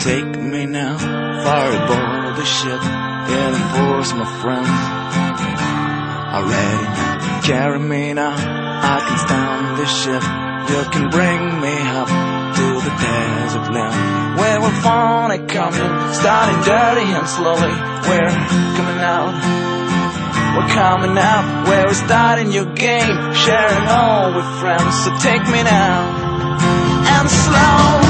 Take me now, far aboard the ship, heading for my friends. Already, carry me now, I can stand this ship. You can bring me up to the desert land, where we're finally coming, starting dirty and slowly. We're coming out, we're coming out, where we're starting your game, sharing all with friends. So take me now, and slow.